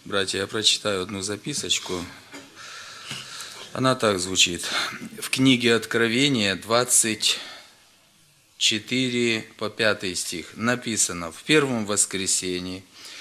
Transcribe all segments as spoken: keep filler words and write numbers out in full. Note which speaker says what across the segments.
Speaker 1: Братья, я прочитаю одну записочку. Она так звучит. В книге Откровения двадцать четыре по пятый стих написано: в первом воскресенье,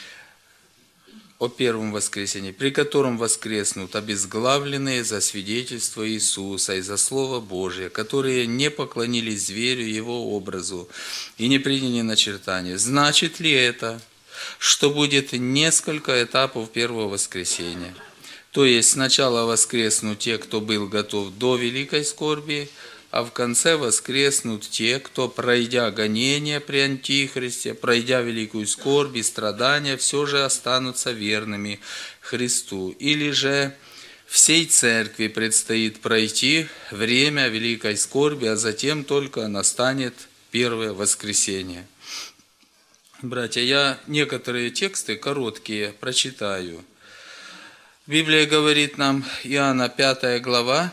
Speaker 1: о первом воскресенье, при котором воскреснут обезглавленные за свидетельство Иисуса и за Слово Божие, которые не поклонились зверю его образу и не приняли начертания. Значит ли это, что будет несколько этапов первого воскресения? То есть сначала воскреснут те, кто был готов до великой скорби, а в конце воскреснут те, кто, пройдя гонения при Антихристе, пройдя великую скорбь и страдания, все же останутся верными Христу. Или же всей церкви предстоит пройти время великой скорби, а затем только настанет первое воскресение. Братья, я некоторые тексты короткие прочитаю. Библия говорит нам, Иоанна пятая глава,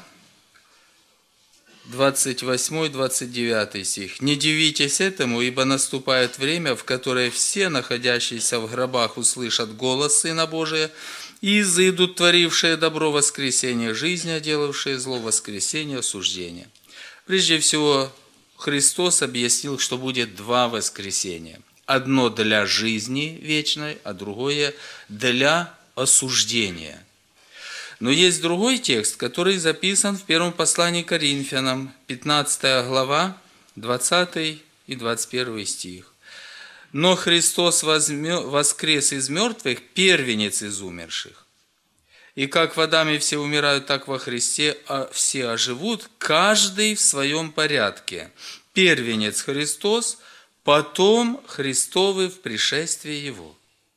Speaker 1: двадцать восьмой — двадцать девятый стих. «Не дивитесь этому, ибо наступает время, в которое все, находящиеся в гробах, услышат голос Сына Божия, и изыдут творившие добро воскресение жизни, а делавшие зло воскресение осуждения». Прежде всего, Христос объяснил, что будет два воскресения. Одно для жизни вечной, а другое для осуждения. Но есть другой текст, который записан в первом послании к Коринфянам, пятнадцатая глава, двадцатый и двадцать первый стих. «Но Христос воскрес из мертвых, первенец из умерших. И как в Адаме все умирают, так во Христе все оживут, каждый в своем порядке. Первенец Христос, потом Христовы в пришествии Его».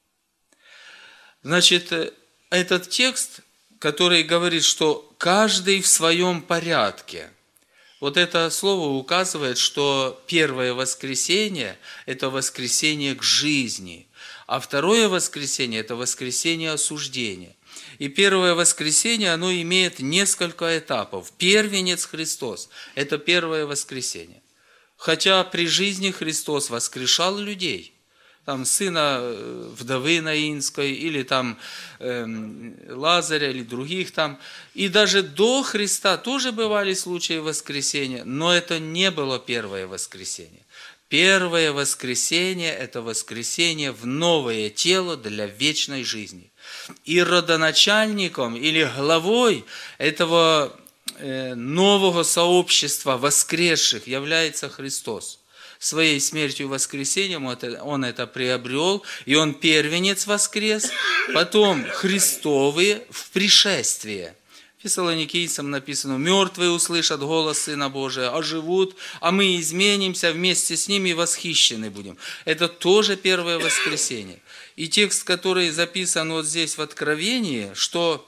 Speaker 1: Значит, этот текст, который говорит, что каждый в своем порядке, вот это слово указывает, что первое воскресенье – это воскресенье к жизни, а второе воскресенье – это воскресенье осуждения. И первое воскресенье, оно имеет несколько этапов. Первенец Христос – это первое воскресенье. Хотя при жизни Христос воскрешал людей, там сына вдовы Наинской, или там э, Лазаря, или других там. И даже до Христа тоже бывали случаи воскресения, но это не было первое воскресение. Первое воскресение – это воскресение в новое тело для вечной жизни. И родоначальником или главой этого э, нового сообщества воскресших является Христос. Своей смертью и воскресением Он это приобрел, и Он первенец воскрес, потом Христовые в пришествии. Фессалоникийцам написано: «Мертвые услышат голос Сына Божия, оживут, а мы изменимся вместе с ними и восхищены будем». Это тоже первое воскресение. И текст, который записан вот здесь в Откровении, что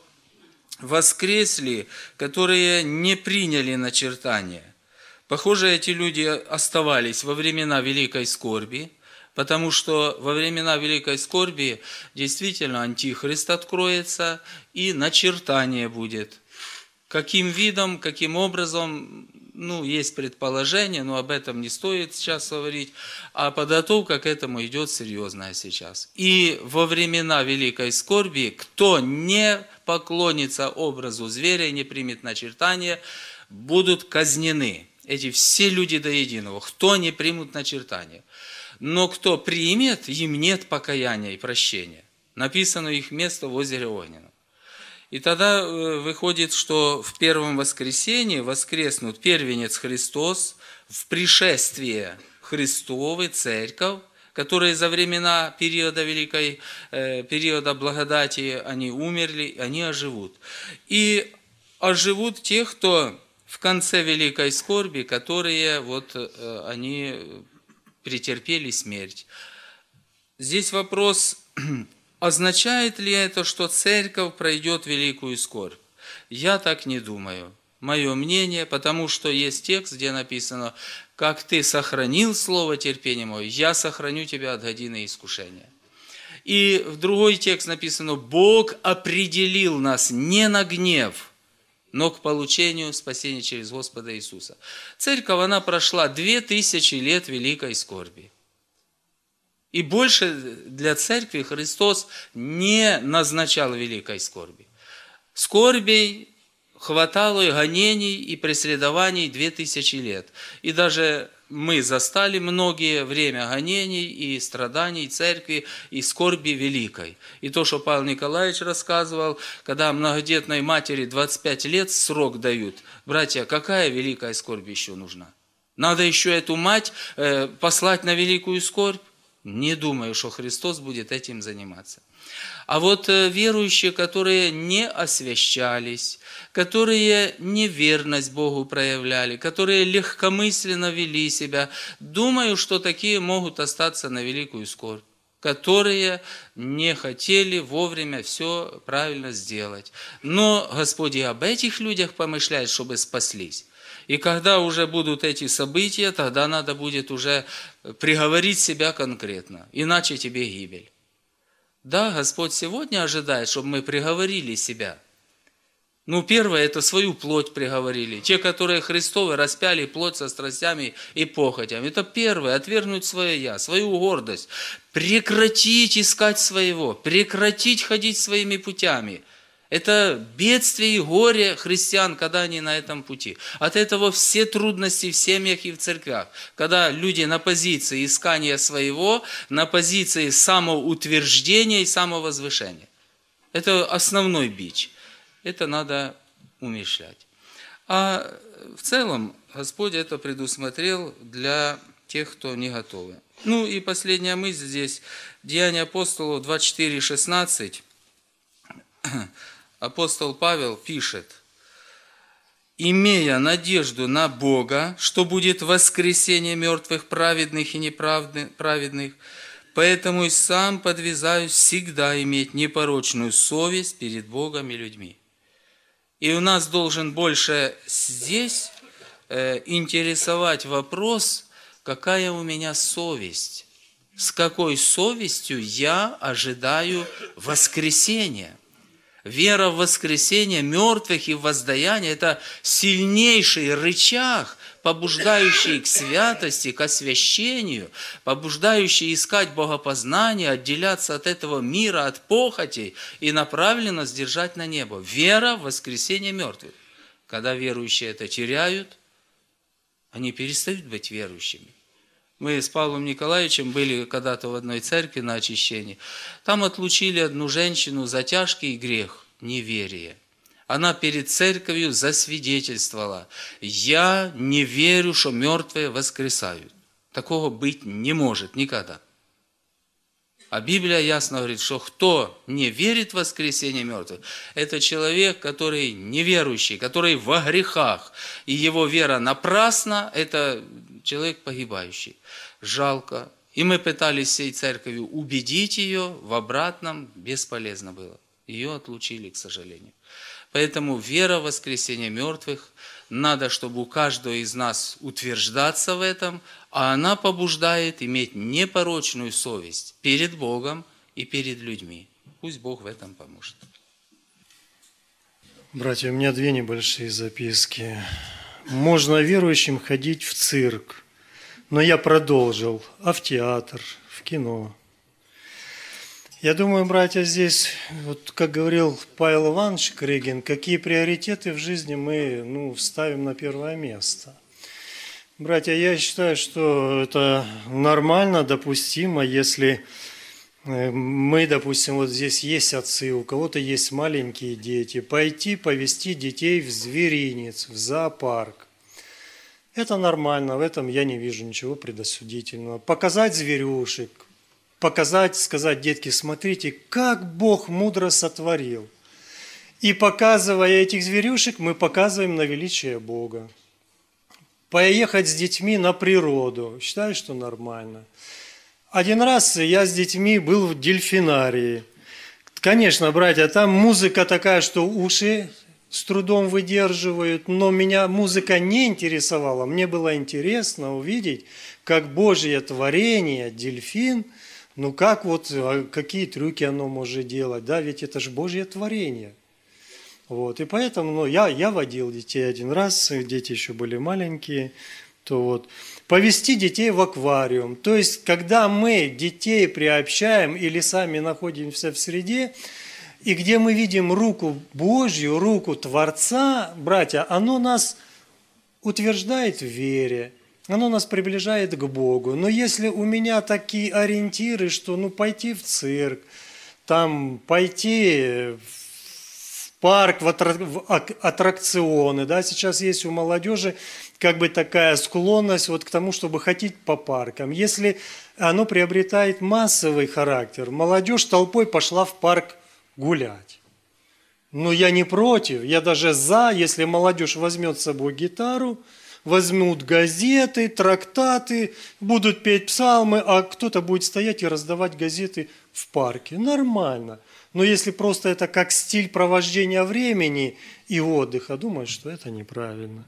Speaker 1: воскресли, которые не приняли начертания. Похоже, эти люди оставались во времена великой скорби, потому что во времена великой скорби действительно антихрист откроется и начертание будет. Каким видом, каким образом, ну, есть предположение, но об этом не стоит сейчас говорить, а подготовка к этому идет серьезная сейчас. И во времена великой скорби, кто не поклонится образу зверя и не примет начертание, будут казнены. Эти все люди до единого, кто не примут начертания. Но кто примет, им нет покаяния и прощения. Написано их место в озере Огненном. И тогда выходит, что в первом воскресенье воскреснут первенец Христос, в пришествие Христовы, церковь, которые за времена периода великой, периода благодати, они умерли, они оживут. И оживут те, кто в конце великой скорби, которые вот они претерпели смерть. Здесь вопрос, означает ли это, что церковь пройдет великую скорбь? Я так не думаю. Мое мнение, потому что есть текст, где написано: «Как ты сохранил слово терпения мое, я сохраню тебя от годины искушения». И в другой текст написано: «Бог определил нас не на гнев, но к получению спасения через Господа Иисуса». Церковь, она прошла две тысячи лет великой скорби. И больше для церкви Христос не назначал великой скорби. Скорбей хватало и гонений, и преследований две тысячи лет. И даже мы застали многие время гонений и страданий церкви, и скорби великой. И то, что Павел Николаевич рассказывал, когда многодетной матери двадцать пять лет срок дают, братья, какая великая скорбь еще нужна? Надо еще эту мать э, послать на великую скорбь? Не думаю, что Христос будет этим заниматься. А вот верующие, которые не освящались, которые неверность Богу проявляли, которые легкомысленно вели себя, думаю, что такие могут остаться на великую скорбь, которые не хотели вовремя все правильно сделать. Но Господь и об этих людях помышляет, чтобы спаслись. И когда уже будут эти события, тогда надо будет уже приговорить себя конкретно, иначе тебе гибель. Да, Господь сегодня ожидает, чтобы мы приговорили себя. Ну, первое, это свою плоть приговорили. Те, которые Христовы распяли плоть со страстями и похотями. Это первое, отвергнуть свое «я», свою гордость. Прекратить искать своего, прекратить ходить своими путями. Это бедствие и горе христиан, когда они на этом пути. От этого все трудности в семьях и в церквях. Когда люди на позиции искания своего, на позиции самоутверждения и самовозвышения. Это основной бич. Это надо умерщвлять. А в целом Господь это предусмотрел для тех, кто не готовы. Ну и последняя мысль здесь. Деяния апостолов двадцать четыре шестнадцать. Апостол Павел пишет: «Имея надежду на Бога, что будет воскресение мертвых, праведных и неправедных, поэтому и сам подвязаюсь всегда иметь непорочную совесть перед Богом и людьми». И у нас должен больше здесь э, интересовать вопрос, какая у меня совесть, с какой совестью я ожидаю воскресения. Вера в воскресение мертвых и в воздаяние – это сильнейший рычаг, побуждающий к святости, к освящению, побуждающий искать богопознание, отделяться от этого мира, от похотей и направленно сдержать на небо. Вера в воскресение мертвых. Когда верующие это теряют, они перестают быть верующими. Мы с Павлом Николаевичем были когда-то в одной церкви на очищении. Там отлучили одну женщину за тяжкий грех – неверие. Она перед церковью засвидетельствовала: «Я не верю, что мертвые воскресают». Такого быть не может никогда. А Библия ясно говорит, что кто не верит в воскресение мертвых, это человек, который неверующий, который во грехах, и его вера напрасна, это человек погибающий. Жалко. И мы пытались всей церковью убедить ее, в обратном бесполезно было. Ее отлучили, к сожалению. Поэтому вера в воскресение мертвых, надо, чтобы у каждого из нас утверждаться в этом, а она побуждает иметь непорочную совесть перед Богом и перед людьми. Пусть Бог в этом поможет.
Speaker 2: Братья, у меня две небольшие записки. Можно верующим ходить в цирк, но я продолжил, а в театр, в кино. Я думаю, братья, здесь, вот как говорил Павел Иванович Крыгин, какие приоритеты в жизни мы ну, ставим на первое место. Братья, я считаю, что это нормально, допустимо, если мы, допустим, вот здесь есть отцы, у кого-то есть маленькие дети, пойти повести детей в зверинец, в зоопарк. Это нормально, в этом я не вижу ничего предосудительного. Показать зверюшек, показать, сказать: детки, смотрите, как Бог мудро сотворил. И показывая этих зверюшек, мы показываем на величие Бога. Поехать с детьми на природу, считаю, что нормально. Один раз я с детьми был в дельфинарии. Конечно, братья, там музыка такая, что уши с трудом выдерживают, но меня музыка не интересовала. Мне было интересно увидеть, как Божье творение, дельфин, ну как вот, какие трюки оно может делать, да, ведь это же Божье творение. Вот, и поэтому ну, я, я водил детей один раз, дети еще были маленькие, то вот повести детей в аквариум. То есть, когда мы детей приобщаем или сами находимся в среде, и где мы видим руку Божью, руку Творца, братья, оно нас утверждает в вере, оно нас приближает к Богу. Но если у меня такие ориентиры, что ну пойти в цирк, там пойти в парк, в аттракционы, да, сейчас есть у молодежи как бы такая склонность вот к тому, чтобы ходить по паркам. Если оно приобретает массовый характер, молодежь толпой пошла в парк гулять. Но я не против, я даже за, если молодежь возьмет с собой гитару, возьмут газеты, трактаты, будут петь псалмы, а кто-то будет стоять и раздавать газеты в парке. Нормально. Но если просто это как стиль провождения времени и отдыха, думаю, что это неправильно.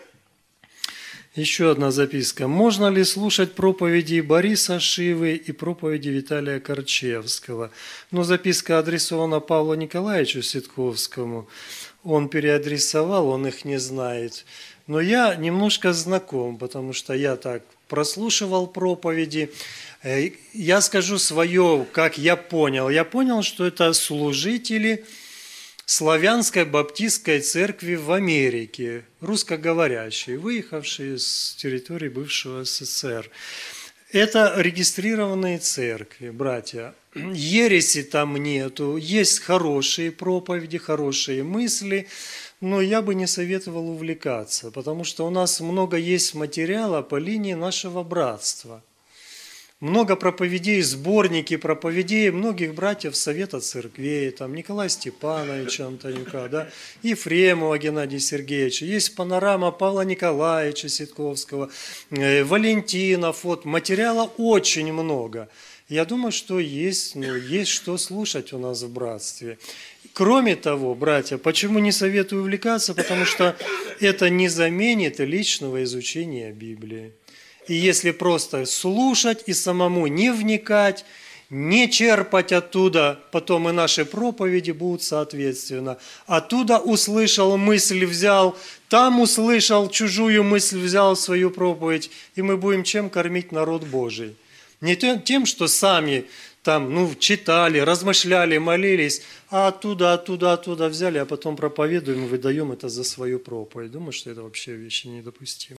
Speaker 2: Еще одна записка. Можно ли слушать проповеди Бориса Шивы и проповеди Виталия Корчевского? Но записка адресована Павлу Николаевичу Ситковскому. Он переадресовал, он их не знает. Но я немножко знаком, потому что я так прослушивал проповеди. Я скажу свое, как я понял. Я понял, что это служители Славянской Баптистской Церкви в Америке, русскоговорящие, выехавшие с территории бывшего СССР. Это регистрированные церкви, братья. Ереси там нету, есть хорошие проповеди, хорошие мысли, но я бы не советовал увлекаться, потому что у нас много есть материала по линии нашего братства. Много проповедей, сборники проповедей многих братьев Совета Церквей, там Николая Степановича Антонюка, да, Ефремова Геннадия Сергеевича, есть панорама Павла Николаевича Ситковского, э, Валентинов, вот, материала очень много. Я думаю, что есть, ну, есть что слушать у нас в братстве. Кроме того, братья, почему не советую увлекаться? Потому что это не заменит личного изучения Библии. И если просто слушать и самому не вникать, не черпать оттуда, потом и наши проповеди будут соответственно. Оттуда услышал, мысль взял, там услышал, чужую мысль взял в свою проповедь, и мы будем чем кормить народ Божий? Не тем, что сами там, ну, читали, размышляли, молились, а оттуда, оттуда, оттуда взяли, а потом проповедуем и выдаем это за свою проповедь. Думаю, что это вообще вещи недопустимы.